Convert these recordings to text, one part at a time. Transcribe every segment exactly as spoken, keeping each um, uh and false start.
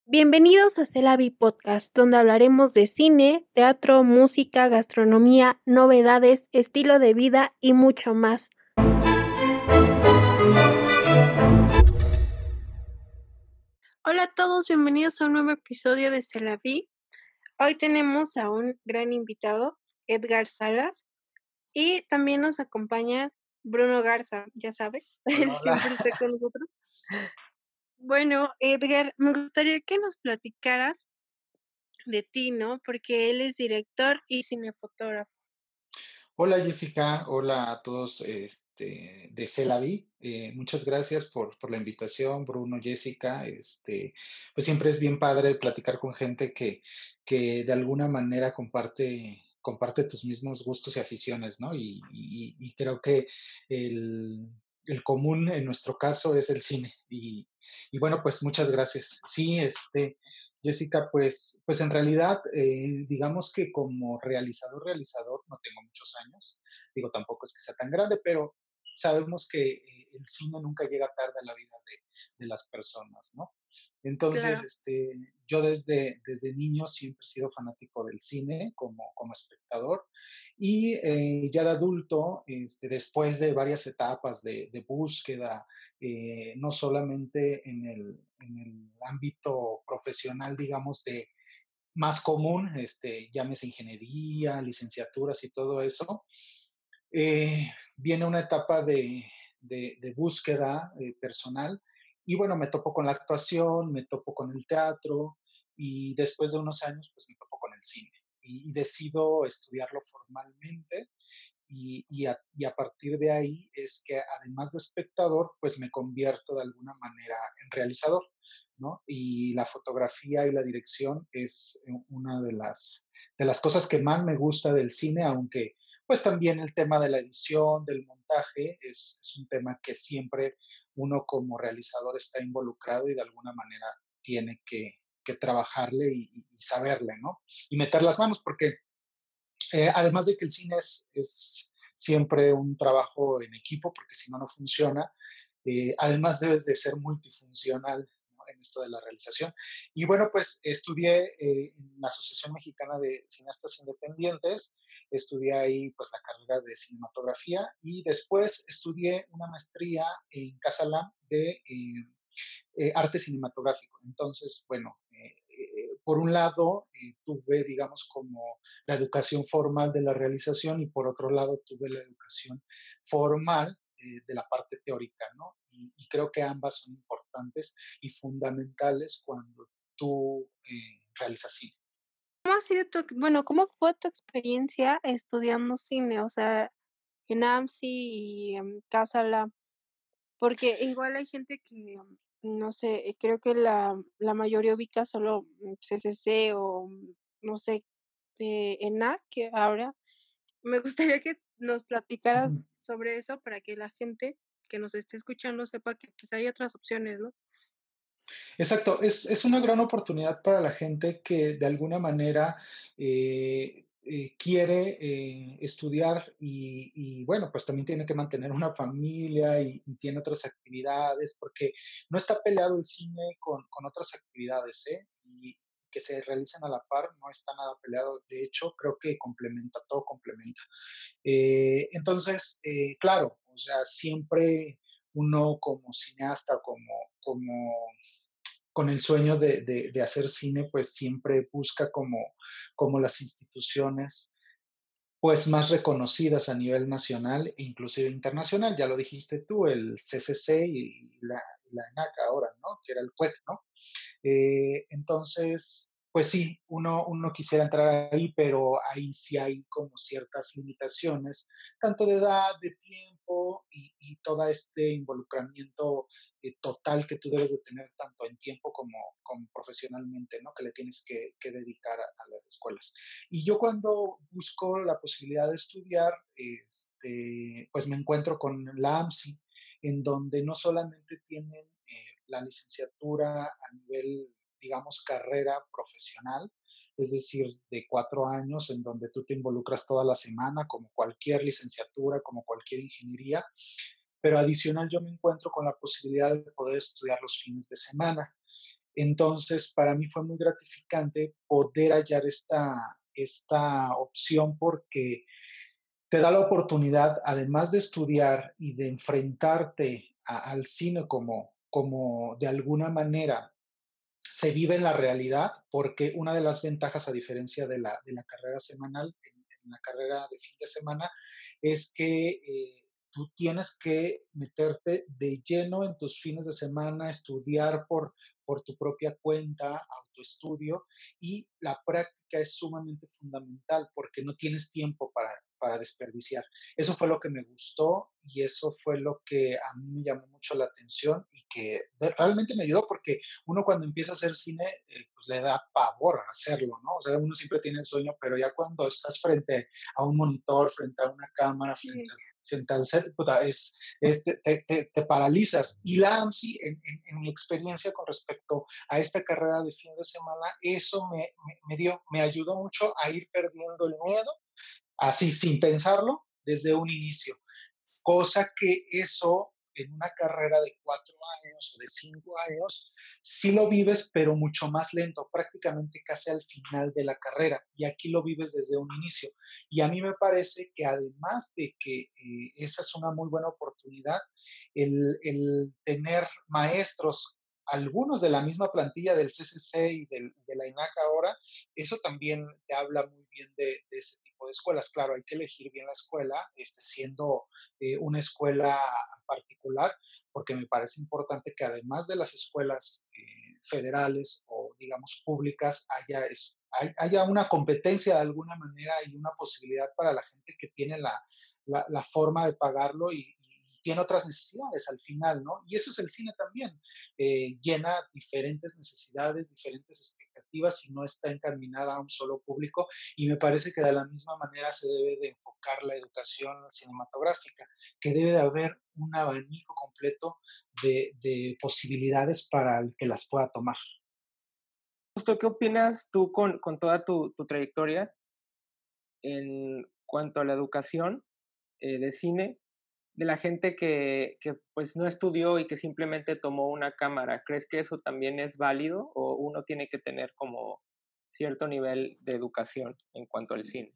Bienvenidos a Celavi Podcast, donde hablaremos de cine, teatro, música, gastronomía, novedades, estilo de vida y mucho más. Hola a todos, bienvenidos a un nuevo episodio de Celavi. Hoy tenemos a un gran invitado, Edgar Salas, y también nos acompaña Bruno Garza, ya sabe, Hola, él hola. siempre está con nosotros. Bueno, Edgar, me gustaría que nos platicaras de ti, ¿no? Porque él es director y cinefotógrafo. Hola Jessica, hola a todos este, de Celavi. Eh, muchas gracias por, por la invitación, Bruno, Jessica. Este, pues siempre es bien padre platicar con gente que, que de alguna manera comparte, comparte tus mismos gustos y aficiones, ¿no? Y, y- y creo que el, el común en nuestro caso es el cine. Y, y bueno, pues muchas gracias. Sí, este, Jessica, pues, pues en realidad, eh, digamos que como realizador, realizador, no tengo muchos años, digo, tampoco es que sea tan grande, pero sabemos que eh, el cine nunca llega tarde a la vida de, de las personas, ¿no? Entonces, Claro. este, yo desde, desde niño siempre he sido fanático del cine como, como espectador y eh, ya de adulto, este, después de varias etapas de, de búsqueda, eh, no solamente en el, en el ámbito profesional, digamos, de más común, este, llámese ingeniería, licenciaturas y todo eso, eh, viene una etapa de, de, de búsqueda eh, personal y bueno, me topo con la actuación, me topo con el teatro y después de unos años pues me topo con el cine y, y decido estudiarlo formalmente y, y, a, y, a, partir de ahí es que además de espectador, pues me convierto de alguna manera en realizador, ¿no? Y la fotografía y la dirección es una de las, de las cosas que más me gusta del cine, aunque pues también el tema de la edición, del montaje, es, es un tema que siempre uno como realizador está involucrado y de alguna manera tiene que, que trabajarle y, y saberle, ¿no? Y meter las manos, porque eh, además de que el cine es, es, siempre un trabajo en equipo, porque si no, no funciona. Eh, además debes de ser multifuncional, ¿no? En esto de la realización. Y bueno, pues estudié eh, en la Asociación Mexicana de Cineastas Independientes, estudié ahí pues la carrera de cinematografía y después estudié una maestría en Casalam de eh, eh, arte cinematográfico. Entonces, bueno, eh, eh, por un lado eh, tuve, digamos, como la educación formal de la realización y por otro lado tuve la educación formal eh, de la parte teórica, ¿no? Y, y, creo que ambas son importantes y fundamentales cuando tú eh, realizas cine. ¿Cómo ha sido tu, bueno, cómo fue tu experiencia estudiando cine? O sea, en AMSI y en Casa Lab, porque igual hay gente que, no sé, eh, creo que la, la mayoría ubica solo mm, C C C o mm, no sé, eh, ENAC, que ahora me gustaría que nos platicaras sobre eso para que la gente que nos esté escuchando sepa que pues hay otras opciones, ¿no? Exacto, es, es una gran oportunidad para la gente que de alguna manera eh, eh, quiere eh, estudiar y, y, bueno, pues también tiene que mantener una familia y, y, tiene otras actividades, porque no está peleado el cine con, con otras actividades, ¿eh? Y que se realicen a la par, no está nada peleado, de hecho, creo que complementa, todo complementa. Eh, entonces, eh, claro, o sea, siempre uno como cineasta, como, como con el sueño de, de, de, hacer cine, pues siempre busca como, como las instituciones pues más reconocidas a nivel nacional e inclusive internacional. Ya lo dijiste tú, el C C C y la, la ENAC ahora, ¿no? Que era el C U E C, ¿no? Eh, entonces, pues sí, uno, uno quisiera entrar ahí, pero ahí sí hay como ciertas limitaciones, tanto de edad, de tiempo y, y todo este involucramiento eh, total que tú debes de tener tanto en tiempo como, como profesionalmente, ¿no? Que le tienes que, que dedicar a, a, las escuelas. Y yo cuando busco la posibilidad de estudiar, este, pues me encuentro con la AMSI, en donde no solamente tienen eh, la licenciatura a nivel, digamos, carrera profesional, es decir, de cuatro años en donde tú te involucras toda la semana, como cualquier licenciatura, como cualquier ingeniería, pero adicional yo me encuentro con la posibilidad de poder estudiar los fines de semana. Entonces, para mí fue muy gratificante poder hallar esta esta opción porque te da la oportunidad, además de estudiar y de enfrentarte a al cine como como de alguna manera se vive en la realidad, porque una de las ventajas, a diferencia de la de la carrera semanal, en en la carrera de fin de semana, es que, eh, tú tienes que meterte de lleno en tus fines de semana, estudiar por por tu propia cuenta, autoestudio, y la práctica es sumamente fundamental, porque no tienes tiempo para para desperdiciar. Eso fue lo que me gustó y eso fue lo que a mí me llamó mucho la atención y que de realmente me ayudó, porque uno cuando empieza a hacer cine, eh, pues le da pavor hacerlo, ¿no? O sea, uno siempre tiene el sueño, pero ya cuando estás frente a un monitor, frente a una cámara, frente Sí. a frente al set, puta, es, es te, te, te, te paralizas. Y la AMSI, en, en, en, mi experiencia con respecto a esta carrera de fin de semana, eso me, me, me dio, me ayudó mucho a ir perdiendo el miedo, así sin pensarlo, desde un inicio. Cosa que eso en una carrera de cuatro años o de cinco años, sí lo vives, pero mucho más lento, prácticamente casi al final de la carrera. Y aquí lo vives desde un inicio. Y a mí me parece que además de que eh, esa es una muy buena oportunidad, el, el tener maestros, algunos de la misma plantilla del C C C y del, de la INAC ahora, eso también te habla muy bien de, de ese tipo de escuelas. Claro, hay que elegir bien la escuela, este, siendo eh, una escuela particular, porque me parece importante que además de las escuelas eh, federales o digamos públicas, haya, es, hay, haya una competencia de alguna manera y una posibilidad para la gente que tiene la, la, la forma de pagarlo y, y, tiene otras necesidades al final, ¿no? Y eso es el cine también, eh, llena diferentes necesidades, diferentes expectativas y no está encaminada a un solo público y me parece que de la misma manera se debe de enfocar la educación cinematográfica, que debe de haber un abanico completo de, de posibilidades para el que las pueda tomar. Justo, ¿qué opinas tú con, con toda tu, tu trayectoria en cuanto a la educación eh, de cine, de la gente que, que pues no estudió y que simplemente tomó una cámara? ¿Crees que eso también es válido o uno tiene que tener como cierto nivel de educación en cuanto al cine?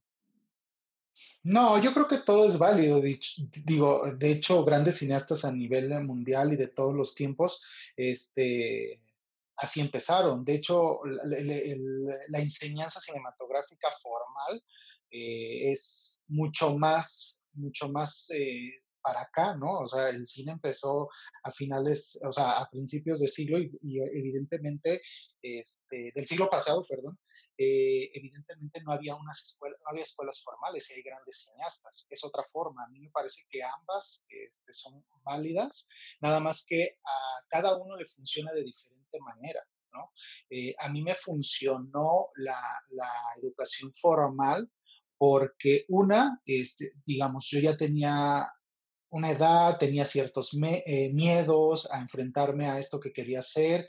No, yo creo que todo es válido. Dich- Digo, de hecho, grandes cineastas a nivel mundial y de todos los tiempos, este, así empezaron. De hecho, la, la- el- la enseñanza cinematográfica formal eh, es mucho más, mucho más eh, para acá, ¿no? O sea, el cine empezó a finales, o sea, a principios de siglo y, y evidentemente, este, del siglo pasado, perdón, eh, evidentemente no había unas escuelas, no había escuelas formales y hay grandes cineastas. Es otra forma. A mí me parece que ambas este, son válidas, nada más que a cada uno le funciona de diferente manera. ¿No? Eh, a mí me funcionó la, la educación formal porque una, este, digamos, yo ya tenía una edad, tenía ciertos me, eh, miedos a enfrentarme a esto que quería hacer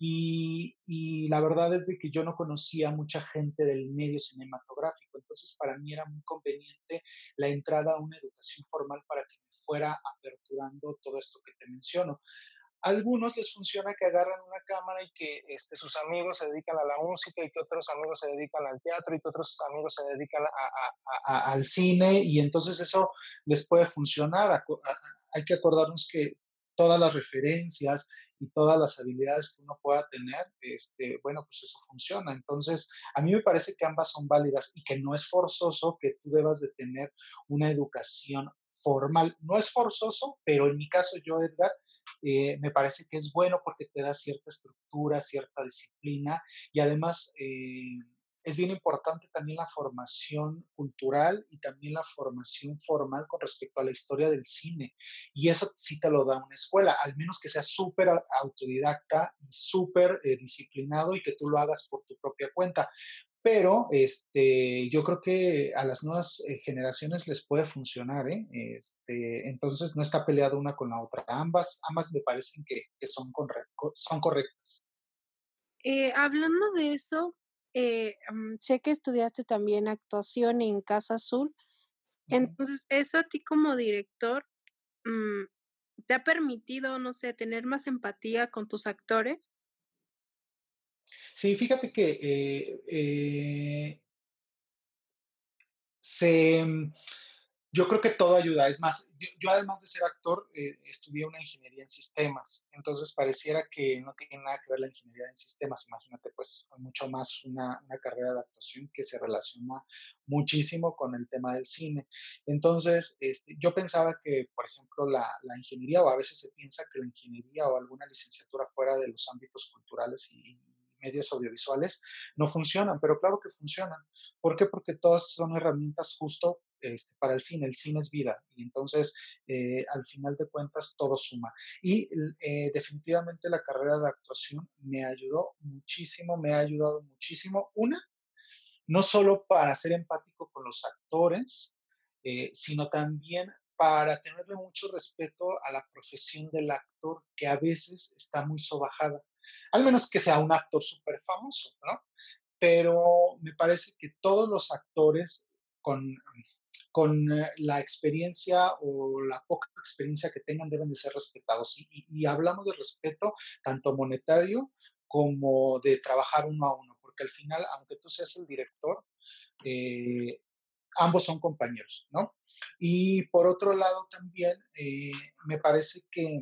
y, y, la verdad es de que yo no conocía a mucha gente del medio cinematográfico, entonces para mí era muy conveniente la entrada a una educación formal para que me fuera aperturando todo esto que te menciono. A algunos les funciona que agarran una cámara y que este, sus amigos se dedican a la música y que otros amigos se dedican al teatro y que otros amigos se dedican a, a, a, al cine y entonces eso les puede funcionar. A, hay que acordarnos que todas las referencias y todas las habilidades que uno pueda tener, este, bueno, pues eso funciona. Entonces, a mí me parece que ambas son válidas y que no es forzoso que tú debas de tener una educación formal. No es forzoso, pero en mi caso yo, Edgar, eh, me parece que es bueno porque te da cierta estructura, cierta disciplina y además eh, es bien importante también la formación cultural y también la formación formal con respecto a la historia del cine. Y eso sí te lo da una escuela, al menos que sea súper autodidacta y súper eh, disciplinado y que tú lo hagas por tu propia cuenta. Pero este, yo creo que a las nuevas eh, generaciones les puede funcionar, ¿eh? Este, entonces no está peleada una con la otra. Ambas, ambas me parecen que, que son, corre- co- son correctas. Eh, hablando de eso, eh, mm, sé que estudiaste también actuación en Casa Azul. Ujú. Entonces, eso a ti como director, mm, ¿te ha permitido, no sé, tener más empatía con tus actores? Sí, fíjate que, eh eh se mm, yo creo que todo ayuda. Es más, yo yo además de ser actor, eh, estudié una ingeniería en sistemas, entonces pareciera que no tiene nada que ver la ingeniería en sistemas. Imagínate, pues, mucho más una una carrera de actuación que se relaciona muchísimo con el tema del cine. Entonces, este, yo pensaba que, por ejemplo, la la ingeniería, o a veces se piensa que la ingeniería o alguna licenciatura fuera de los ámbitos culturales y y medios audiovisuales no funcionan, pero claro que funcionan. ¿Por qué? Porque todas son herramientas justo, este, para el cine. El cine es vida y entonces, eh, al final de cuentas, todo suma. Y, l eh, definitivamente la carrera de actuación me ayudó muchísimo, me ha ayudado muchísimo. Una, no solo para ser empático con los actores, eh, sino también para tenerle mucho respeto a la profesión del actor, que a veces está muy sobajada, al menos que sea un actor superfamoso, ¿no? Pero me parece que todos los actores con, con eh, la experiencia o la poca experiencia que tengan deben de ser respetados. Y, y- y hablamos de respeto tanto monetario como de trabajar uno a uno, porque al final, aunque tú seas el director, eh, ambos son compañeros, ¿no? Y por otro lado también, eh, me parece que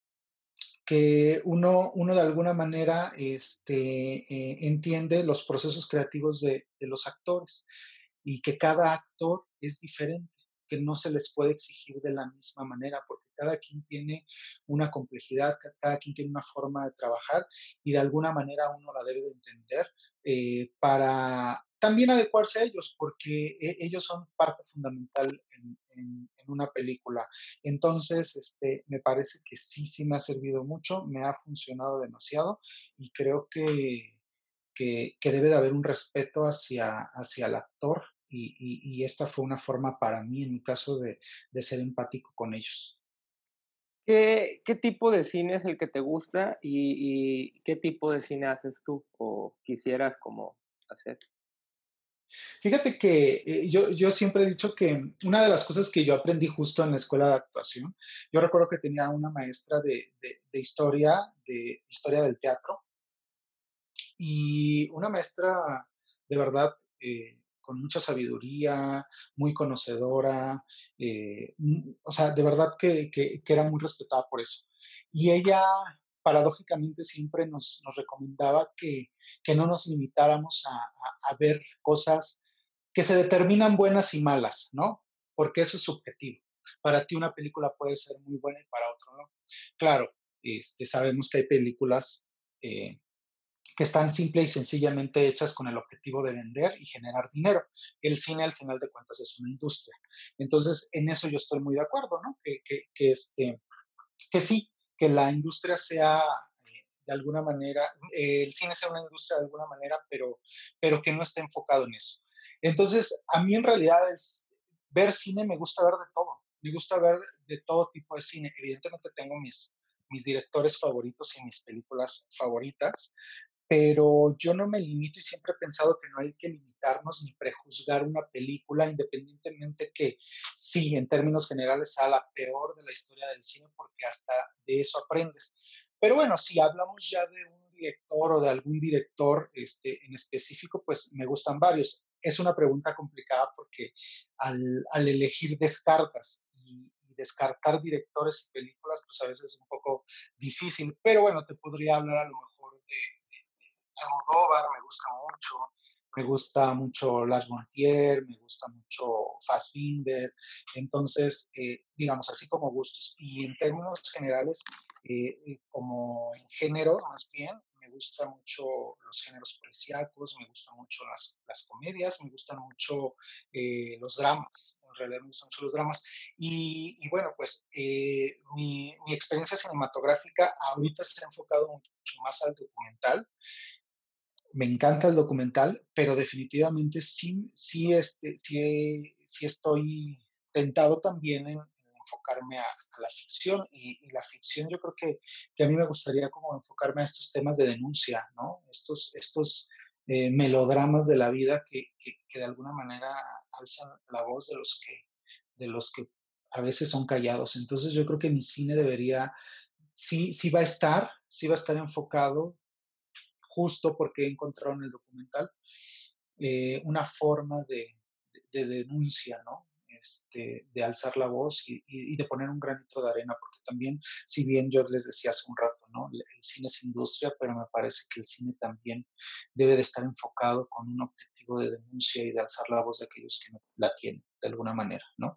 que uno, uno de alguna manera este, eh, entiende los procesos creativos de, de los actores y que cada actor es diferente, que no se les puede exigir de la misma manera, porque cada quien tiene una complejidad, ca- cada quien tiene una forma de trabajar y de alguna manera uno la debe de entender eh, para también adecuarse a ellos, porque e- ellos son parte fundamental en, en- en una película. Entonces, este, me parece que sí, sí me ha servido mucho, me ha funcionado demasiado y creo que, que, que debe de haber un respeto hacia, hacia el actor y, y- y esta fue una forma para mí, en mi caso, de, de ser empático con ellos. ¿Qué qué tipo de cine es el que te gusta y y qué tipo de cine haces tú o quisieras como hacer? Fíjate que eh, yo, yo siempre he dicho que una de las cosas que yo aprendí justo en la escuela de actuación, yo recuerdo que tenía una maestra de, de de historia, de historia del teatro, y una maestra de verdad eh, con mucha sabiduría, muy conocedora, eh, mm, o sea, de verdad que, que- que era muy respetada por eso. Y ella, paradójicamente, siempre nos, nos recomendaba que, que no nos limitáramos a, a- a ver cosas que se determinan buenas y malas, ¿no? Porque eso es subjetivo. Para ti una película puede ser muy buena y para otro no. Claro, este, sabemos que hay películas eh, que están simple y sencillamente hechas con el objetivo de vender y generar dinero. El cine, al final de cuentas, es una industria. Entonces, en eso yo estoy muy de acuerdo, ¿no? Que, que, que, este, que sí, que la industria sea eh, de alguna manera, eh, el cine sea una industria de alguna manera, pero, pero que no esté enfocado en eso. Entonces, a mí en realidad es, ver cine me gusta ver de todo, me gusta ver de todo tipo de cine. Evidentemente tengo mis, mis directores favoritos y mis películas favoritas, pero yo no me limito y siempre he pensado que no hay que limitarnos ni prejuzgar una película, independientemente que sí, en términos generales, sea la peor de la historia del cine, porque hasta de eso aprendes. Pero bueno, si hablamos ya de un director o de algún director este, en específico, pues me gustan varios. Es una pregunta complicada porque al, al elegir descartas y, y descartar directores y películas, pues a veces es un poco difícil. Pero bueno, te podría hablar a lo mejor de Almodóvar me gusta mucho, me gusta mucho Lars von Trier, me gusta mucho Fassbinder, entonces, eh, digamos, así como gustos. Y en términos generales, eh, eh, como en género, más bien, me gustan mucho los géneros policíacos, me gustan mucho las, las comedias, me gustan mucho eh, los dramas, en realidad me gustan mucho los dramas. Y, y bueno, pues eh, mi, mi experiencia cinematográfica ahorita se ha enfocado mucho más al documental, me encanta el documental, pero definitivamente sí, sí, este, sí, sí estoy tentado también en, en enfocarme a, a la ficción y, y, la ficción yo creo que, que, a mí me gustaría como enfocarme a estos temas de denuncia, ¿no? Estos, estos eh, melodramas de la vida que, que, que, de alguna manera alzan la voz de los que, de los que a veces son callados. Entonces yo creo que mi cine debería, sí, sí va a estar, sí va a estar enfocado justo porque encontraron en el documental eh, una forma de, de, de denuncia, ¿no? Este, de alzar la voz y, y, y, de poner un granito de arena, porque también, si bien yo les decía hace un rato, ¿no? El, el cine es industria, pero me parece que el cine también debe de estar enfocado con un objetivo de denuncia y de alzar la voz de aquellos que no la tienen, de alguna manera, ¿no?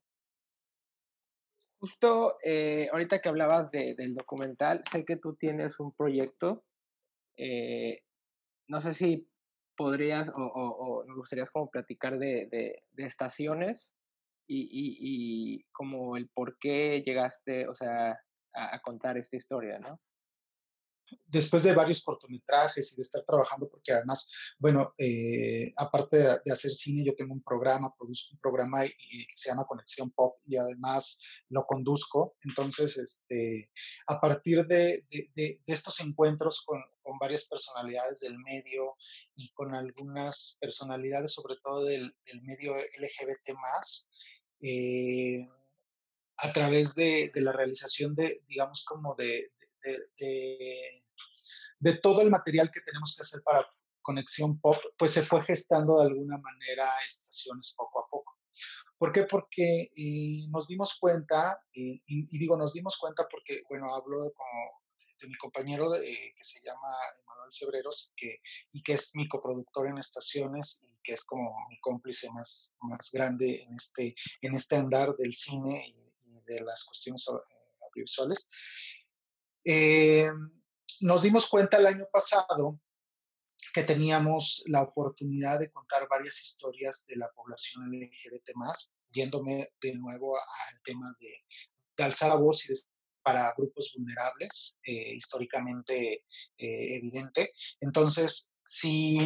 Justo eh, ahorita que hablabas de, del documental, sé que tú tienes un proyecto, eh, no sé si podrías o, o, o nos gustaría como platicar de, de, de estaciones y, y, y como el por qué llegaste, o sea, a, a contar esta historia, ¿no? Después de varios cortometrajes y de estar trabajando, porque además, bueno, eh, aparte de, de, hacer cine, yo tengo un programa, produzco un programa y, y que se llama Conexión Pop y además lo conduzco. Entonces, este, a partir de, de, de, de estos encuentros con, con, varias personalidades del medio y con algunas personalidades, sobre todo del, del medio L G B T más, eh, a través de, de, la realización de, digamos, como de, de, de, de, todo el material que tenemos que hacer para Conexión Pop, pues se fue gestando de alguna manera estaciones poco a poco. ¿Por qué? Porque eh, nos dimos cuenta, eh, y, y, digo nos dimos cuenta porque, bueno, hablo de, como, de, de mi compañero de, eh, que se llama Emanuel Cebreros que, y que es mi coproductor en estaciones y que es como mi cómplice más, más grande en este, en este andar del cine y, y de las cuestiones audiovisuales. Eh, nos dimos cuenta el año pasado que teníamos la oportunidad de contar varias historias de la población L G B T más, yéndome de nuevo al tema de, de alzar la voz y de, para grupos vulnerables, eh, históricamente eh, evidente. Entonces, sí,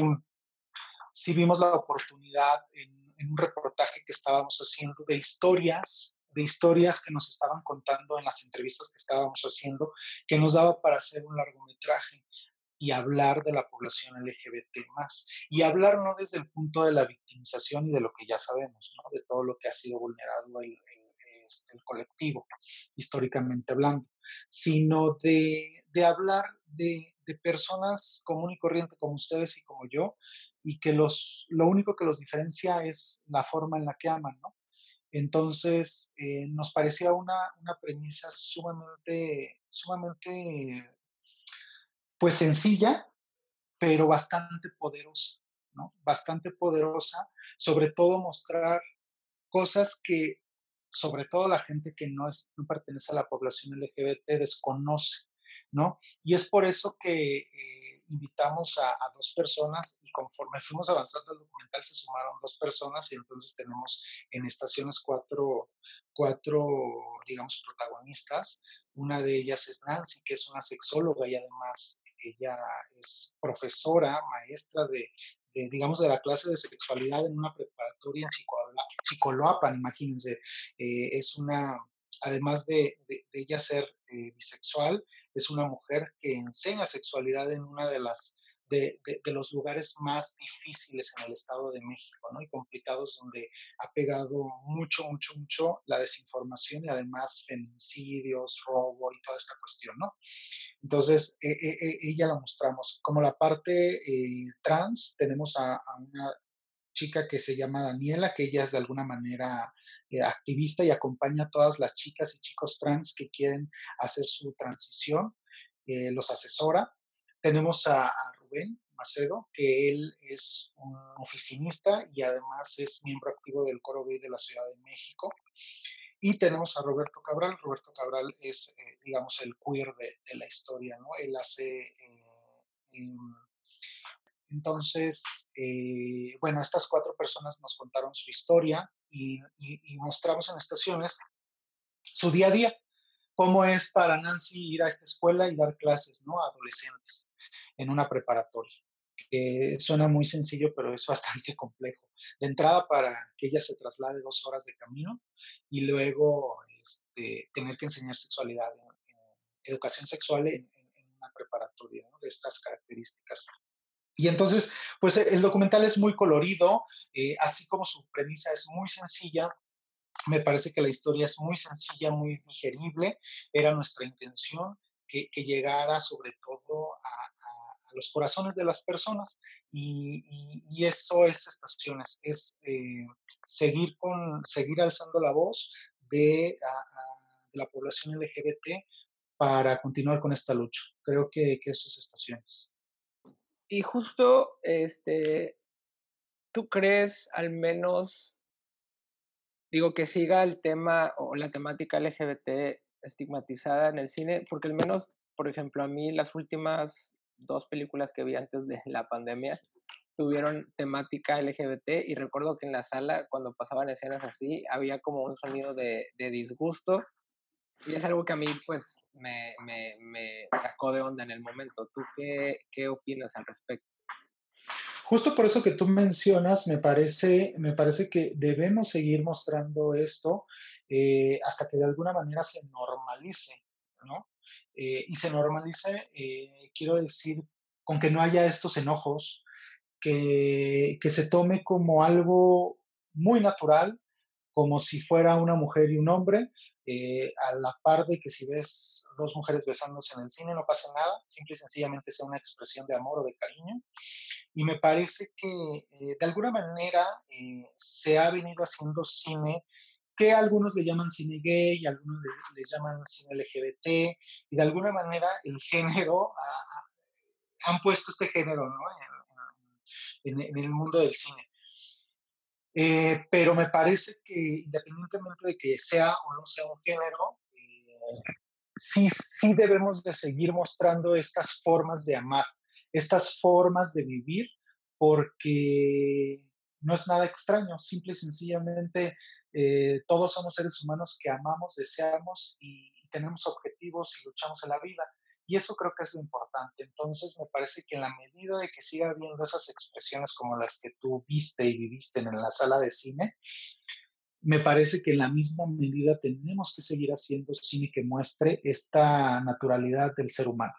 sí vimos la oportunidad en, en un reportaje que estábamos haciendo de historias de historias que nos estaban contando en las entrevistas que estábamos haciendo, que nos daba para hacer un largometraje y hablar de la población L G B T más. Y hablar no desde el punto de la victimización y de lo que ya sabemos, ¿no? De todo lo que ha sido vulnerado el, el, este, el colectivo, históricamente hablando, sino de, de hablar de, de personas común y corriente como ustedes y como yo, y que los, lo único que los diferencia es la forma en la que aman, ¿no? Entonces, eh, nos parecía una, una premisa sumamente, sumamente, pues sencilla, pero bastante poderosa, ¿no? Bastante poderosa, sobre todo mostrar cosas que, sobre todo la gente que no, es, no pertenece a la población L G B T desconoce, ¿no? Y es por eso que eh, invitamos a, a dos personas y conforme fuimos avanzando el documental se sumaron dos personas y entonces tenemos en estaciones cuatro, cuatro digamos, protagonistas. Una de ellas es Nancy, que es una sexóloga y además ella es profesora, maestra de, de, digamos, de la clase de sexualidad en una preparatoria en Chicoloapan, imagínense. Eh, es una, además de, de, de ella ser eh, bisexual, es una mujer que enseña sexualidad en una de las de, de, de, los lugares más difíciles en el Estado de México, ¿no? Y complicados, donde ha pegado mucho, mucho, mucho la desinformación y además feminicidios, robo y toda esta cuestión, ¿no? Entonces, eh, eh, ella la mostramos. Como la parte eh, trans, tenemos a, a, una chica que se llama Daniela, que ella es de alguna manera eh, activista y acompaña a todas las chicas y chicos trans que quieren hacer su transición, eh, los asesora. Tenemos a, a Rubén Macedo, que él es un oficinista y además es miembro activo del Coro Gay de la Ciudad de México. Y tenemos a Roberto Cabral. Roberto Cabral es, eh, digamos, el queer de, de, la historia, ¿no? Él hace... Eh, eh, entonces, eh, bueno, estas cuatro personas nos contaron su historia y, y, y mostramos en estaciones su día a día. ¿Cómo es para Nancy ir a esta escuela y dar clases, ¿no? A adolescentes en una preparatoria? Que suena muy sencillo, pero es bastante complejo. De entrada, para que ella se traslade dos horas de camino y luego este, tener que enseñar sexualidad, en, en educación sexual en, en, en una preparatoria, ¿no? De estas características. Y entonces, pues el documental es muy colorido, eh, así como su premisa es muy sencilla. Me parece que la historia es muy sencilla, muy digerible. Era nuestra intención que, que llegara sobre todo a, a, a los corazones de las personas. Y, y, y eso es Estaciones, es eh, seguir, con, seguir alzando la voz de, a, a, de la población L G B T para continuar con esta lucha. Creo que, que eso es Estaciones. Y justo, este, ¿tú crees al menos, digo, que siga el tema o la temática L G B T estigmatizada en el cine? Porque al menos, por ejemplo, a mí las últimas dos películas que vi antes de la pandemia tuvieron temática L G B T y recuerdo que en la sala, cuando pasaban escenas así, había como un sonido de, de disgusto y es algo que a mí, pues, me, me, me sacó de onda en el momento. ¿Tú qué, qué opinas al respecto? Justo por eso que tú mencionas, me parece, me parece que debemos seguir mostrando esto eh, hasta que de alguna manera se normalice, ¿no? Eh, y se normalice, eh, quiero decir, con que no haya estos enojos, que, que se tome como algo muy natural, como si fuera una mujer y un hombre, eh, a la par de que si ves dos mujeres besándose en el cine no pasa nada, simple y sencillamente sea una expresión de amor o de cariño. Y me parece que eh, de alguna manera eh, se ha venido haciendo cine que algunos le llaman cine gay, algunos le, le llaman cine L G B T, y de alguna manera el género, ha, ha, han puesto este género, ¿no? en, en, en el mundo del cine. Eh, pero me parece que independientemente de que sea o no sea un género, eh, sí, sí debemos de seguir mostrando estas formas de amar, estas formas de vivir, porque no es nada extraño, simple y sencillamente eh, todos somos seres humanos que amamos, deseamos y, y tenemos objetivos y luchamos en la vida. Y eso creo que es lo importante. Entonces, me parece que en la medida de que siga habiendo esas expresiones como las que tú viste y viviste en la sala de cine, me parece que en la misma medida tenemos que seguir haciendo cine que muestre esta naturalidad del ser humano.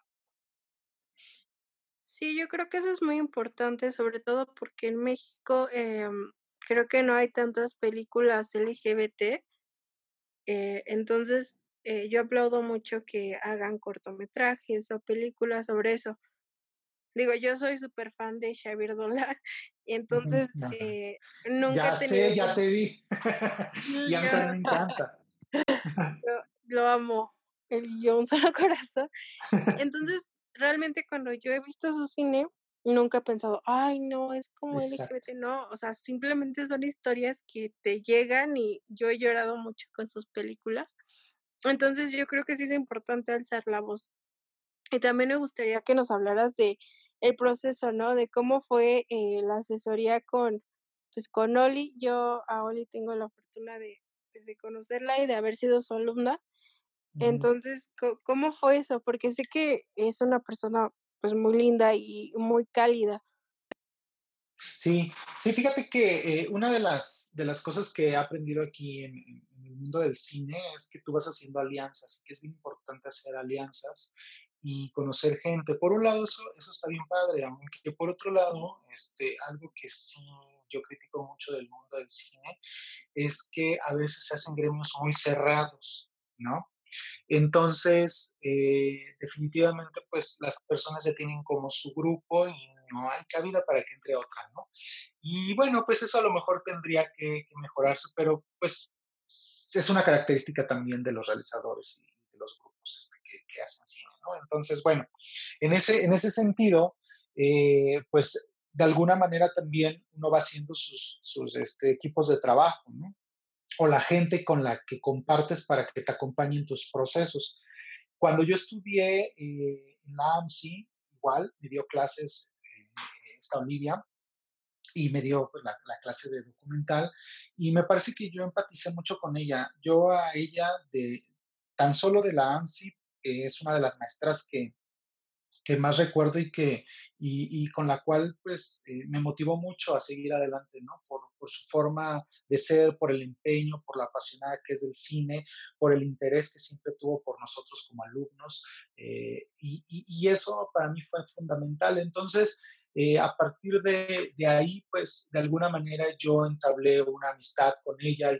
Sí, yo creo que eso es muy importante, sobre todo porque en México em, creo que no hay tantas películas L G B T, eh, entonces eh, yo aplaudo mucho que hagan cortometrajes o películas sobre eso. Digo, yo soy súper fan de Xavier Dolan, y entonces eh, nunca he Ya sé, tenido ya como, te vi. Y a sí, mí yo también me encanta. lo, lo amo, él y yo un solo corazón. Entonces, realmente cuando yo he visto su cine, nunca he pensado: "Ay, no, es como Exacto. L G B T", no, o sea, simplemente son historias que te llegan y yo he llorado mucho con sus películas. Entonces, yo creo que sí es importante alzar la voz. Y también me gustaría que nos hablaras de el proceso, ¿no? De cómo fue, eh, la asesoría con, pues, con Oli. Yo a Oli tengo la fortuna de, pues, de conocerla y de haber sido su alumna. Ujú. Entonces, ¿co cómo fue eso? Porque sé que es una persona, pues, muy linda y muy cálida. Sí, sí, fíjate que eh, una de las, de las cosas que he aprendido aquí en, en- en el mundo del cine es que tú vas haciendo alianzas, y que es bien importante hacer alianzas y conocer gente. Por un lado, eso, eso está bien padre, aunque por otro lado, este, algo que sí yo critico mucho del mundo del cine es que a veces se hacen gremios muy cerrados, ¿no? Entonces, eh, definitivamente, pues las personas ya tienen como su grupo y no hay cabida para que entre otra, ¿no? Y bueno, pues eso a lo mejor tendría que, que mejorarse, pero pues es una característica también de los realizadores y de los grupos este, que, que, hacen cine, ¿no? Entonces, bueno, en ese, en ese sentido, eh, pues de alguna manera también uno va haciendo sus, sus este, equipos de trabajo, ¿no? O la gente con la que compartes para que te acompañen tus procesos. Cuando yo estudié eh, en la A M S I, igual me dio clases eh, esta Olivia y me dio pues, la, la, clase de documental y me parece que yo empaticé mucho con ella. Yo a ella, de tan solo de la A M S I, que es una de las maestras que, que más recuerdo y que y, y con la cual pues eh, me motivó mucho a seguir adelante, ¿no? Por, por, su forma de ser, por el empeño, por la apasionada que es del cine, por el interés que siempre tuvo por nosotros como alumnos eh, y, y, y, eso para mí fue fundamental. Entonces, eh, a partir de, de, ahí, pues de alguna manera yo entablé una amistad con ella y con,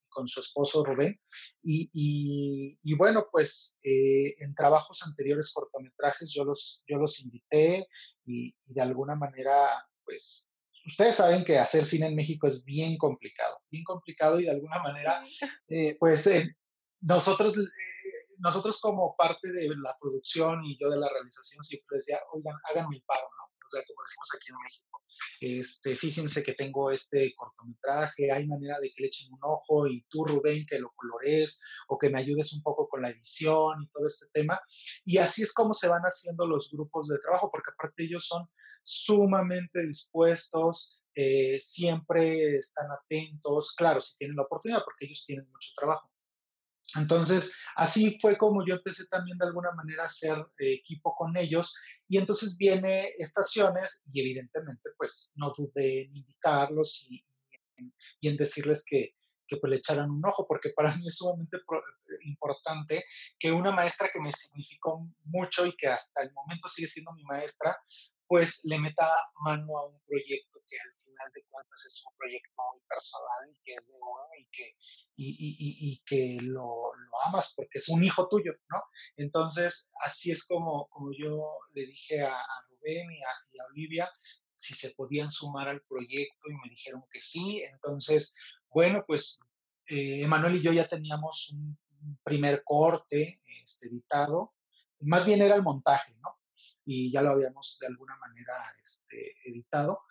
con su esposo Rubén. Y, y, y bueno, pues eh, en trabajos anteriores, cortometrajes, yo los, yo los invité y, y de alguna manera, pues, ustedes saben que hacer cine en México es bien complicado, bien complicado y de alguna manera, Sí, eh, pues eh, nosotros, eh, nosotros como parte de la producción y yo de la realización siempre decía, oigan, háganme el paro, ¿no? O sea, como decimos aquí en México, este, fíjense que tengo este cortometraje, hay manera de que le echen un ojo y tú, Rubén, que lo colores o que me ayudes un poco con la edición y todo este tema. Y así es como se van haciendo los grupos de trabajo, porque aparte ellos son sumamente dispuestos, eh, siempre están atentos, claro, si tienen la oportunidad, porque ellos tienen mucho trabajo. Entonces, así fue como yo empecé también de alguna manera a hacer eh, equipo con ellos y entonces viene estaciones y evidentemente pues no dudé en invitarlos y, y, y en decirles que, que pues le echaran un ojo, porque para mí es sumamente pro, importante que una maestra que me significó mucho y que hasta el momento sigue siendo mi maestra, pues le meta mano a un proyecto que al final de cuentas es un proyecto muy personal y que es de uno y que, y, y, y, y que lo, lo, amas porque es un hijo tuyo, ¿no? Entonces, así es como, como yo le dije a, a Rubén y a, y a Olivia si se podían sumar al proyecto y me dijeron que sí. Entonces, bueno, pues eh, Emanuel y yo ya teníamos un, un primer corte este, editado, más bien era el montaje, ¿no? Y ya lo habíamos de alguna manera este, editado.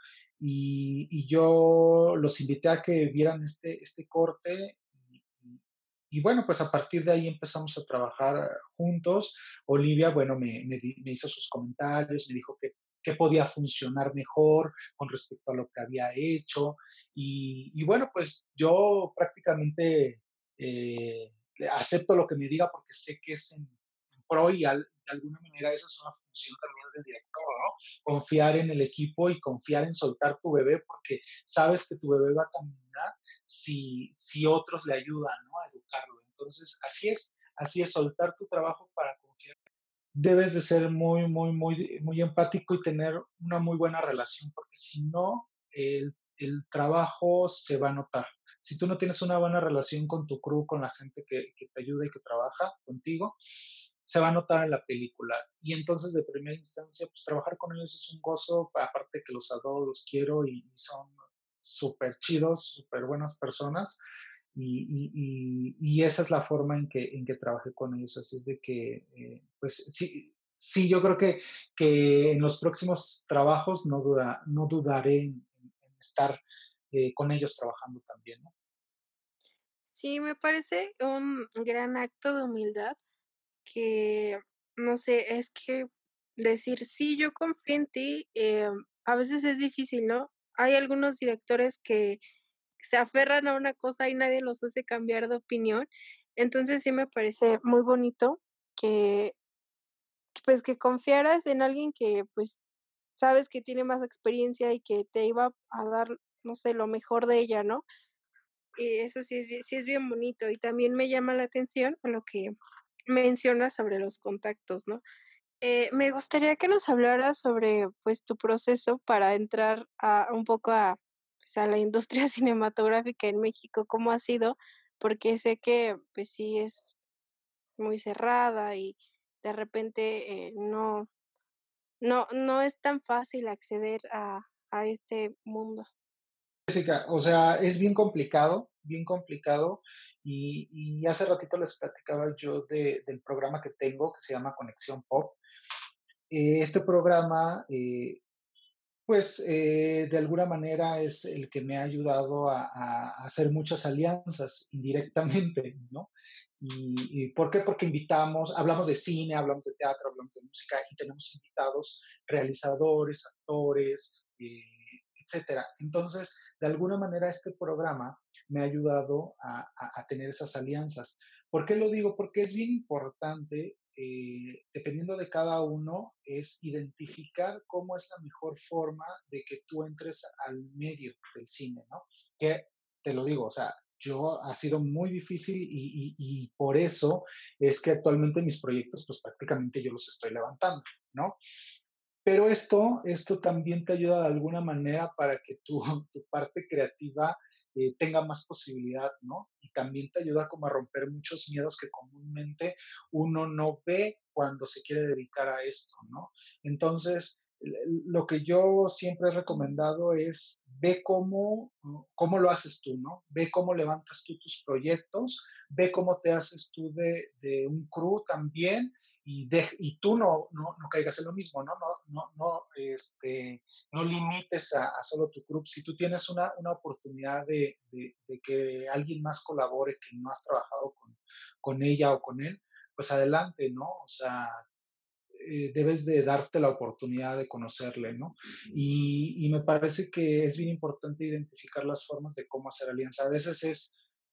Y, y, yo los invité a que vieran este, este corte y, y, y, bueno, pues a partir de ahí empezamos a trabajar juntos. Olivia, bueno, me, me, me hizo sus comentarios, me dijo que, que, podía funcionar mejor con respecto a lo que había hecho y, y bueno, pues yo prácticamente eh, acepto lo que me diga porque sé que es en, en pro y al, de alguna manera esa es una función también del director, ¿no? Confiar en el equipo y confiar en soltar tu bebé porque sabes que tu bebé va a caminar si, si otros le ayudan, ¿no? A educarlo. Entonces, así es, así es, soltar tu trabajo para confiar. Debes de ser muy, muy, muy, muy empático y tener una muy buena relación porque si no, el, el trabajo se va a notar. Si tú no tienes una buena relación con tu crew, con la gente que, que te ayuda y que trabaja contigo, se va a notar en la película. Y entonces, de primera instancia, pues trabajar con ellos es un gozo, aparte que los adoro, los quiero y, y son súper chidos, súper buenas personas. Y, y, y, y, esa es la forma en que, en que trabajé con ellos. Así es de que, eh, pues sí, sí, yo creo que, que en los próximos trabajos no, duda, no dudaré en, en estar eh, con ellos trabajando también, ¿no? Sí, me parece un gran acto de humildad que, no sé, es que decir: "Sí, yo confío en ti", eh, a veces es difícil, ¿no? Hay algunos directores que se aferran a una cosa y nadie los hace cambiar de opinión. Entonces, sí me parece muy bonito que, pues, que confiaras en alguien que, pues, sabes que tiene más experiencia y que te iba a dar, no sé, lo mejor de ella, ¿no? Y eso sí es sí es bien bonito, y también me llama la atención lo que mencionas sobre los contactos, ¿no? Eh, me gustaría que nos hablaras sobre, pues, tu proceso para entrar a un poco a, pues, a la industria cinematográfica en México, ¿cómo ha sido? Porque sé que, pues, sí es muy cerrada y de repente, eh, no no no es tan fácil acceder a a este mundo. Jessica, o sea, es bien complicado, bien complicado. Y, y hace ratito les platicaba yo de, del programa que tengo que se llama Conexión Pop. Eh, este programa, eh, pues eh, de alguna manera es el que me ha ayudado a, a hacer muchas alianzas indirectamente, ¿no? ¿Y, y por qué? Porque invitamos, hablamos de cine, hablamos de teatro, hablamos de música y tenemos invitados realizadores, actores, eh, etcétera. Entonces, de alguna manera este programa me ha ayudado a, a, a tener esas alianzas. ¿Por qué lo digo? Porque es bien importante, eh, dependiendo de cada uno, es identificar cómo es la mejor forma de que tú entres al medio del cine, ¿no? Que te lo digo, o sea, yo ha sido muy difícil y, y, y por eso es que actualmente mis proyectos, pues prácticamente yo los estoy levantando, ¿no? pero esto, esto también te ayuda de alguna manera para que tu, tu parte creativa eh, tenga más posibilidad, ¿no? Y también te ayuda como a romper muchos miedos que comúnmente uno no ve cuando se quiere dedicar a esto, ¿no? Entonces, lo que yo siempre he recomendado es ve cómo, cómo lo haces tú, ¿no? Ve cómo levantas tú tus proyectos, ve cómo te haces tú de, de un crew también y, de, y tú no, no, no, caigas en lo mismo, ¿no? No, no, no, este, no limites a, a, solo tu crew. Si tú tienes una, una oportunidad de, de, de, que alguien más colabore que no has trabajado con, con ella o con él, pues adelante, ¿no? O sea, eh, debes de darte la oportunidad de conocerle, ¿no? Y, y, me parece que es bien importante identificar las formas de cómo hacer alianza. A veces es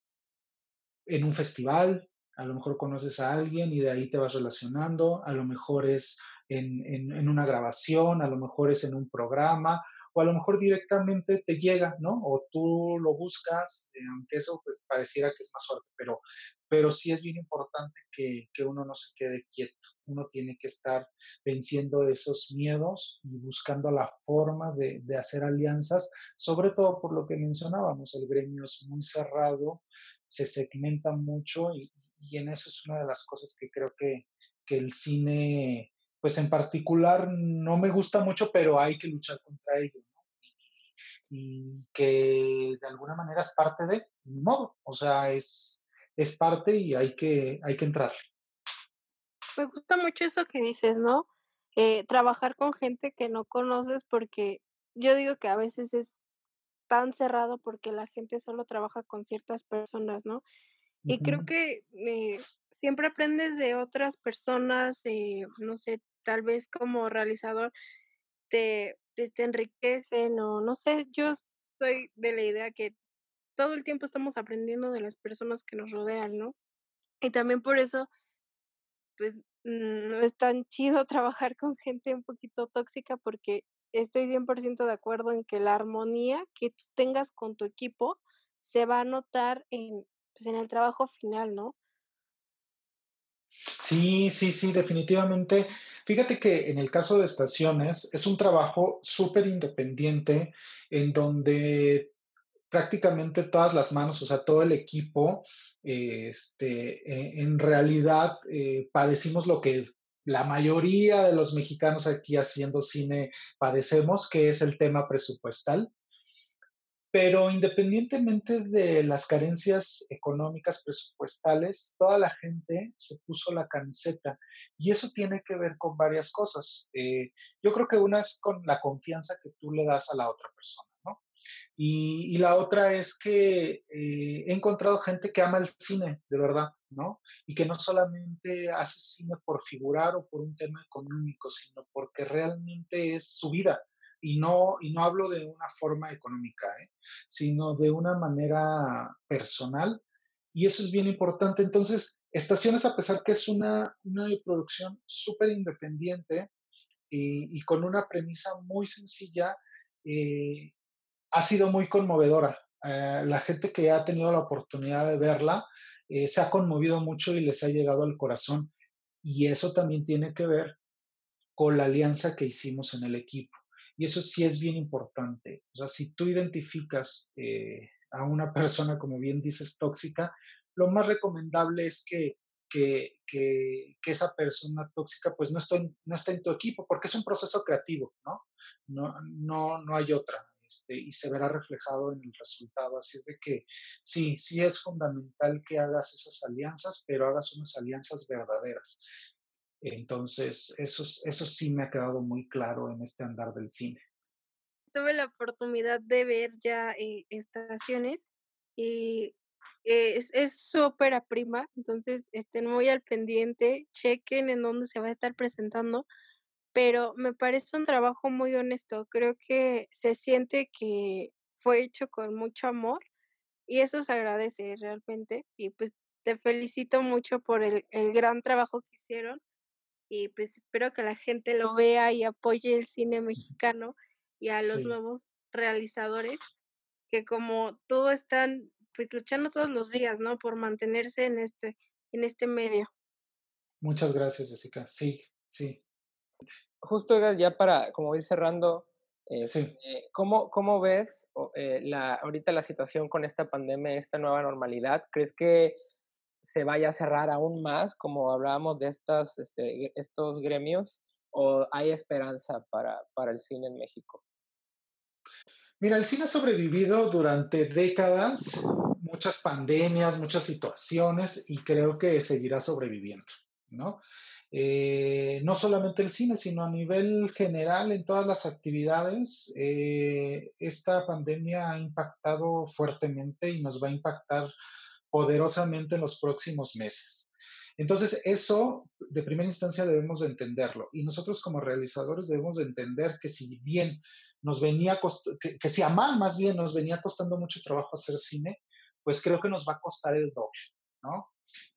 en un festival, a lo mejor conoces a alguien y de ahí te vas relacionando, a lo mejor es en, en, en una grabación, a lo mejor es en un programa, o a lo mejor directamente te llega, ¿no? O tú lo buscas, eh, aunque eso pues pareciera que es más suerte, pero, pero sí es bien importante que, que uno no se quede quieto, uno tiene que estar venciendo esos miedos y buscando la forma de, de hacer alianzas, sobre todo por lo que mencionábamos, el gremio es muy cerrado, se segmenta mucho y, y en eso es una de las cosas que creo que, que el cine pues en particular no me gusta mucho, pero hay que luchar contra ello, ¿no? Y, y que de alguna manera es parte de, ni modo, o sea, es, es parte y hay que, hay que entrar. Me gusta mucho eso que dices, ¿no? Eh, trabajar con gente que no conoces, porque yo digo que a veces es tan cerrado porque la gente solo trabaja con ciertas personas, ¿no? Y creo Ujú. que, eh, siempre aprendes de otras personas, eh, no sé, tal vez como realizador te pues, te enriquecen o no sé, yo soy de la idea que todo el tiempo estamos aprendiendo de las personas que nos rodean, ¿no? Y también por eso, pues, mm, no es tan chido trabajar con gente un poquito tóxica, porque estoy cien por ciento de acuerdo en que la armonía que tú tengas con tu equipo se va a notar en, pues, en el trabajo final, ¿no? Sí, sí, sí, definitivamente. Fíjate que en el caso de estaciones es un trabajo súper independiente en donde prácticamente todas las manos, o sea, todo el equipo, eh, este, eh, en realidad eh, padecimos lo que la mayoría de los mexicanos aquí haciendo cine padecemos, que es el tema presupuestal. Pero independientemente de las carencias económicas presupuestales, toda la gente se puso la camiseta y eso tiene que ver con varias cosas. Eh, yo creo que una es con la confianza que tú le das a la otra persona, ¿no? Y, y la otra es que eh, he encontrado gente que ama el cine, de verdad, ¿no? Y que no solamente hace cine por figurar o por un tema económico, sino porque realmente es su vida. Y no, y no hablo de una forma económica, ¿eh? Sino de una manera personal. Y eso es bien importante. Entonces, Estaciones, a pesar que es una, una producción súper independiente y, y, con una premisa muy sencilla, eh, ha sido muy conmovedora. Eh, la gente que ha tenido la oportunidad de verla eh, se ha conmovido mucho y les ha llegado al corazón. Y eso también tiene que ver con la alianza que hicimos en el equipo. Y eso sí es bien importante. O sea, si tú identificas eh, a una persona, como bien dices, tóxica, lo más recomendable es que, que, que, que esa persona tóxica pues no está, en, no está en tu equipo, porque es un proceso creativo, ¿no? No, no, no hay otra. Este, y se verá reflejado en el resultado. Así es de que sí, sí es fundamental que hagas esas alianzas, pero hagas unas alianzas verdaderas. Entonces, eso, eso sí me ha quedado muy claro en este andar del cine. Tuve la oportunidad de ver ya, eh, Estaciones y, eh, es es su ópera prima, entonces estén muy al pendiente, chequen en dónde se va a estar presentando, pero me parece un trabajo muy honesto. Creo que se siente que fue hecho con mucho amor y eso se agradece realmente. Y, pues, te felicito mucho por el el gran trabajo que hicieron y, pues, espero que la gente lo vea y apoye el cine mexicano y a los Sí, nuevos realizadores que, como tú, están, pues, luchando todos los días, ¿no?, por mantenerse en este en este medio. muchas gracias, Jessica. Sí, sí. justo Edgar, ya para como ir cerrando, Sí. este, ¿cómo, cómo ves o, eh, la, ahorita la situación con esta pandemia, esta nueva normalidad? ¿Crees que se vaya a cerrar aún más, como hablábamos de estas, este, estos gremios, o hay esperanza para, para el cine en México? Mira, el cine ha sobrevivido durante décadas, muchas pandemias, muchas situaciones y creo que seguirá sobreviviendo, ¿no? Eh, no solamente el cine, sino a nivel general en todas las actividades, eh, esta pandemia ha impactado fuertemente y nos va a impactar poderosamente en los próximos meses. Entonces, eso de primera instancia debemos de entenderlo. Y nosotros como realizadores debemos de entender que si bien nos venía, cost- que, que si a mal más bien nos venía costando mucho trabajo hacer cine, pues creo que nos va a costar el doble, ¿no?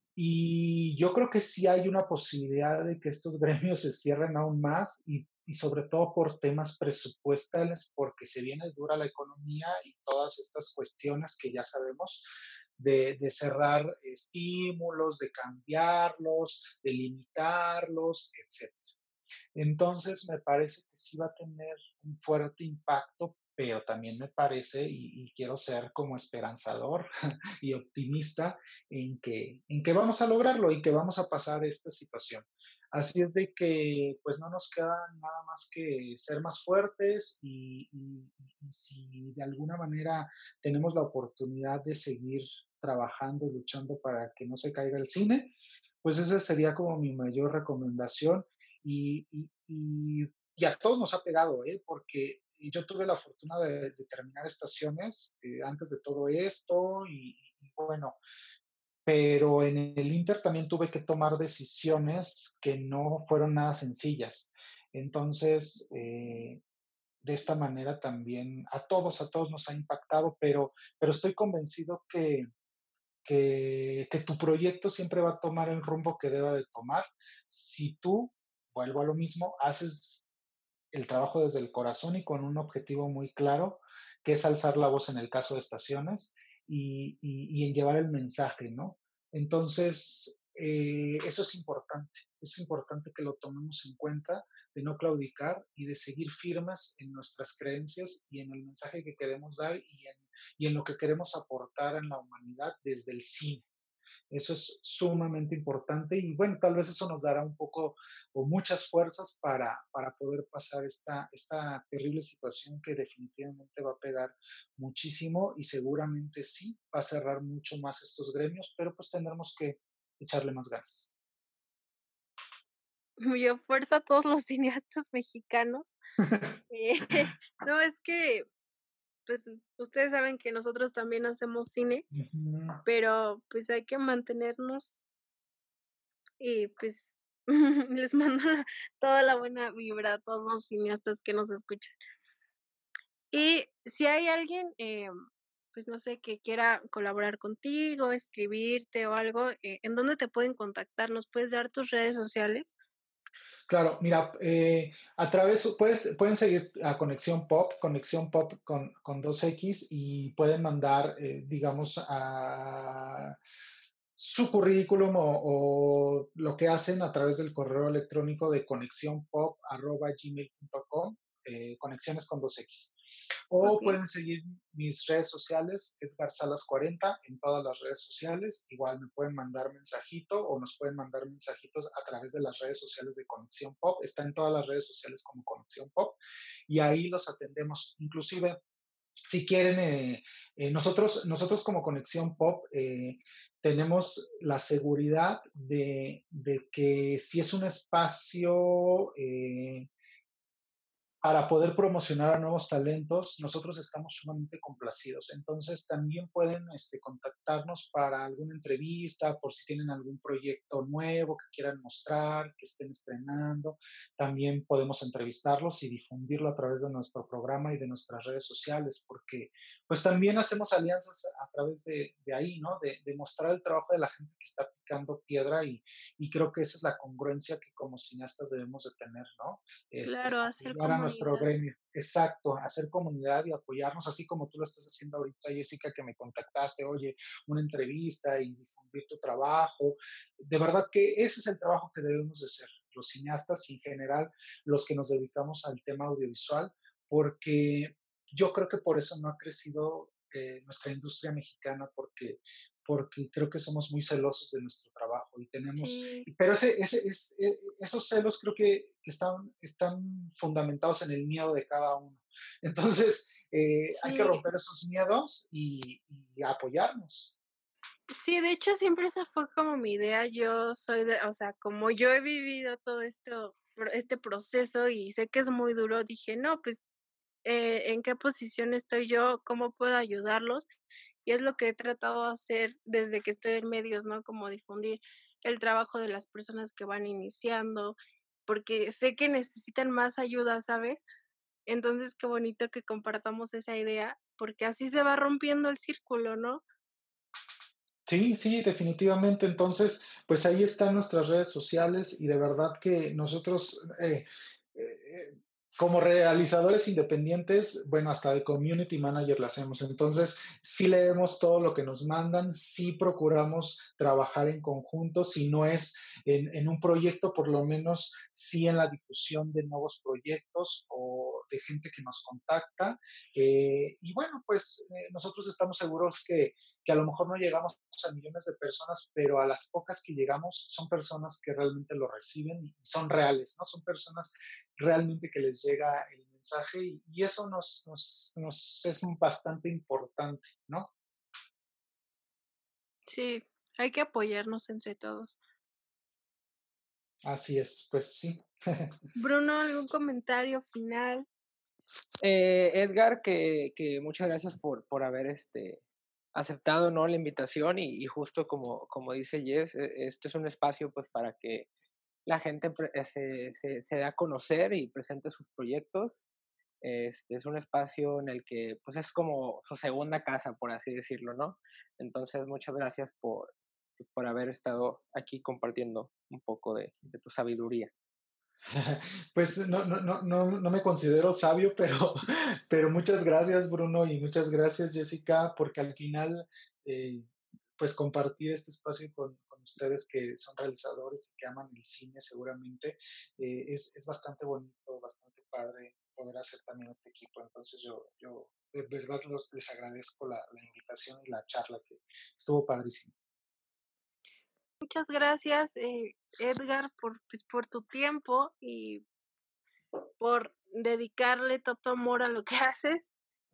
Y yo creo que sí hay una posibilidad de que estos gremios se cierren aún más y, y sobre todo por temas presupuestales, porque se viene dura la economía y todas estas cuestiones que ya sabemos de, de cerrar estímulos, de cambiarlos, de limitarlos, etcétera. Entonces, me parece que sí va a tener un fuerte impacto, pero también me parece, y, y quiero ser como esperanzador y optimista, en que, en que vamos a lograrlo y que vamos a pasar esta situación. Así es de que, pues no nos queda nada más que ser más fuertes y, y, y si de alguna manera tenemos la oportunidad de seguir trabajando y luchando para que no se caiga el cine, pues esa sería como mi mayor recomendación y, y, y, y a todos nos ha pegado, ¿eh? Porque yo tuve la fortuna de, de terminar estaciones eh, antes de todo esto y, y, bueno, pero en el Inter también tuve que tomar decisiones que no fueron nada sencillas. Entonces, eh, de esta manera también a todos, a todos nos ha impactado, pero, pero estoy convencido que, que, que, tu proyecto siempre va a tomar el rumbo que deba de tomar si tú, vuelvo a lo mismo, haces el trabajo desde el corazón y con un objetivo muy claro, que es alzar la voz en el caso de estaciones y, y, y en llevar el mensaje, ¿no? Entonces, eh, eso es importante, es importante que lo tomemos en cuenta, de no claudicar y de seguir firmes en nuestras creencias y en el mensaje que queremos dar y en, y en lo que queremos aportar en la humanidad desde el cine. Eso es sumamente importante y bueno, tal vez eso nos dará un poco o muchas fuerzas para, para poder pasar esta, esta terrible situación que definitivamente va a pegar muchísimo y seguramente sí va a cerrar mucho más estos gremios, pero pues tendremos que echarle más ganas. Yo fuerza a todos los cineastas mexicanos. Eh, no, es que, pues, ustedes saben que nosotros también hacemos cine, Ujú. pero, pues, hay que mantenernos y, pues, les mando la toda la buena vibra a todos los cineastas que nos escuchan. Y si hay alguien, em, pues, no sé, que quiera colaborar contigo, escribirte o algo, eh, ¿en dónde te pueden contactar? ¿Nos puedes dar tus redes sociales? Claro, mira, eh, a través, puedes, pueden seguir a Conexión Pop, Conexión Pop con, con dos X y pueden mandar, eh, digamos, a su currículum o, o, lo que hacen a través del correo electrónico de conexionpop arroba gmail punto com, eh, conexiones con dos X. O Okey. pueden seguir mis redes sociales, Edgar Salas cuarenta, en todas las redes sociales. Igual me pueden mandar mensajito o nos pueden mandar mensajitos a través de las redes sociales de Conexión Pop. Está en todas las redes sociales como Conexión Pop y ahí los atendemos. Inclusive, si quieren, eh, eh, nosotros, nosotros como Conexión Pop eh, tenemos la seguridad de, de, que si es un espacio eh, para poder promocionar a nuevos talentos, nosotros estamos sumamente complacidos. Entonces, también pueden este, contactarnos para alguna entrevista, por si tienen algún proyecto nuevo que quieran mostrar, que estén estrenando. También podemos entrevistarlos y difundirlo a través de nuestro programa y de nuestras redes sociales, porque pues también hacemos alianzas a través de, de ahí, ¿no? De, de, mostrar el trabajo de la gente que está picando piedra y, y creo que esa es la congruencia que como cineastas debemos de tener, ¿no? Este, Claro, hacer apoyar a nuestro comunidad. gremio. Exacto, hacer comunidad y apoyarnos, así como tú lo estás haciendo ahorita, Jessica, que me contactaste, oye, una entrevista y difundir tu trabajo. De verdad que ese es el trabajo que debemos de hacer, los cineastas y en general los que nos dedicamos al tema audiovisual, porque yo creo que por eso no ha crecido eh, nuestra industria mexicana, porque, porque creo que somos muy celosos de nuestro trabajo y tenemos, Sí, pero ese, ese, es, eh, esos celos creo que, que están, están fundamentados en el miedo de cada uno. Entonces, eh, hay que sí, romper esos miedos y, y apoyarnos. sí, de hecho, siempre esa fue como mi idea. Yo soy de, o sea, como yo he vivido todo esto, pro- este proceso y sé que es muy duro, dije, no, pues, eh, ¿en qué posición estoy yo? ¿Cómo puedo ayudarlos? Y es lo que he tratado de hacer desde que estoy en medios, ¿no? Como difundir el trabajo de las personas que van iniciando, porque sé que necesitan más ayuda, ¿sabes? Entonces, qué bonito que compartamos esa idea, porque así se va rompiendo el círculo, ¿no? Sí, sí, definitivamente. Entonces, pues ahí están nuestras redes sociales y de verdad que nosotros, eh, eh, como realizadores independientes, bueno, hasta de community manager lo hacemos. Entonces, sí leemos todo lo que nos mandan, sí procuramos trabajar en conjunto, si no es en, en un proyecto, por lo menos sí en la difusión de nuevos proyectos o de gente que nos contacta. Eh, y bueno, pues eh, nosotros estamos seguros que que a lo mejor no llegamos a millones de personas, pero a las pocas que llegamos son personas que realmente lo reciben y son reales, ¿no? Son personas realmente que les llega el mensaje y, y eso nos, nos, nos es bastante importante, ¿no? Sí, hay que apoyarnos entre todos. Así es, pues sí. Bruno, ¿algún comentario final? Eh, Edgar, que, que muchas gracias por, por haber este, aceptado, ¿no?, la invitación y, y justo como, como dice Jess, e- este es un espacio pues para que la gente pre- eh, se, se, se dé a conocer y presente sus proyectos. Este, es un espacio en el que pues es como su segunda casa, por así decirlo, ¿no? Entonces, muchas gracias por, por haber estado aquí compartiendo un poco de, de tu sabiduría. Pues no, no, no, no, no me considero sabio, pero, pero muchas gracias, Bruno, y muchas gracias, Jessica, porque al final, eh, pues compartir este espacio con, con ustedes que son realizadores y que aman el cine seguramente, eh, es, es bastante bonito, bastante padre poder hacer también este equipo. Entonces yo, yo de verdad los, les agradezco la, la invitación y la charla que estuvo padrísima. Muchas gracias, eh, Edgar, por, pues, por tu tiempo y por dedicarle tanto amor a lo que haces.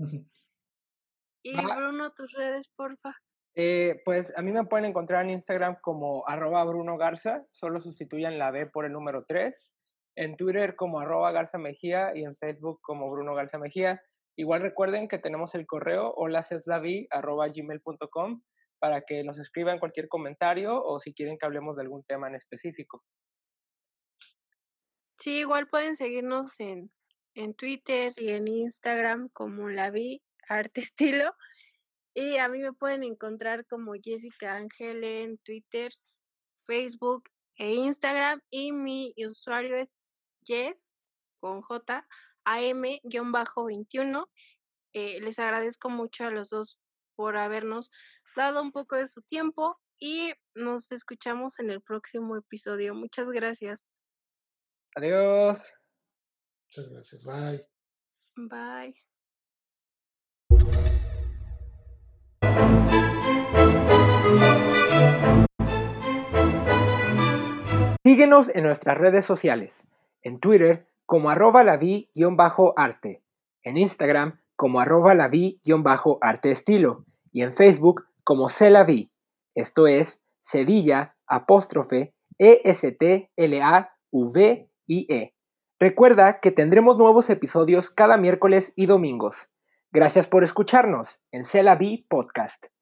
Y Va, Bruno, tus redes, porfa. eh, pues a mí me pueden encontrar en Instagram como arroba Bruno Garza, solo sustituyan la B por el número tres, en Twitter como arroba Garza Mejía y en Facebook como Bruno Garza Mejía. Igual recuerden que tenemos el correo holaceslavi arroba gmail punto com para que nos escriban cualquier comentario o si quieren que hablemos de algún tema en específico. Sí, igual pueden seguirnos en, en Twitter y en Instagram como la vi, arte estilo. Y a mí me pueden encontrar como Jessica Ángel en Twitter, Facebook e Instagram. Y mi usuario es Jess con J A M veintiuno. Eh, les agradezco mucho a los dos por habernos dado un poco de su tiempo y nos escuchamos en el próximo episodio. Muchas gracias. Adiós. Muchas gracias, bye. Bye. Síguenos en nuestras redes sociales, en Twitter como arroba lavi-arte, en Instagram como arroba lavi-arte estilo y en Facebook como celavi, esto es cedilla apóstrofe E S T L A V I E. Recuerda que tendremos nuevos episodios cada miércoles y domingos. Gracias por escucharnos en Celavi Podcast.